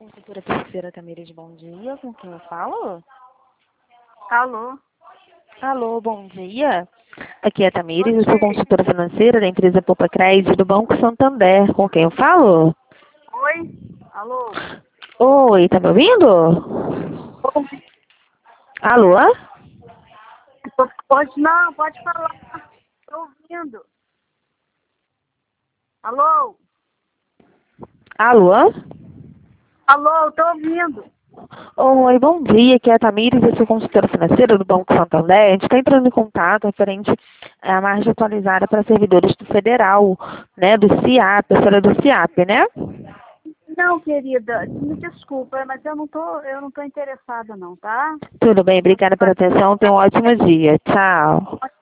Consultora financeira Tamires, bom dia. Com quem eu falo? Alô? Alô, bom dia. Aqui é a Tamires, eu sou consultora financeira da empresa Poupa Crédito do Banco Santander. Com quem eu falo? Oi? Alô? Oi, tá me ouvindo? Alô? Pode não, pode falar. Estou ouvindo. Alô? Alô? Alô, estou ouvindo. Oi, bom dia. Aqui é a Tamires, eu sou consultora financeira do Banco Santander. A gente está entrando em contato referente à margem atualizada para servidores do Federal, né, do CIAP, a senhora do CIAP, né? Não, querida, me desculpa, mas eu não tô interessada não, tá? Tudo bem, obrigada pela atenção. Tenha um ótimo dia. Tchau.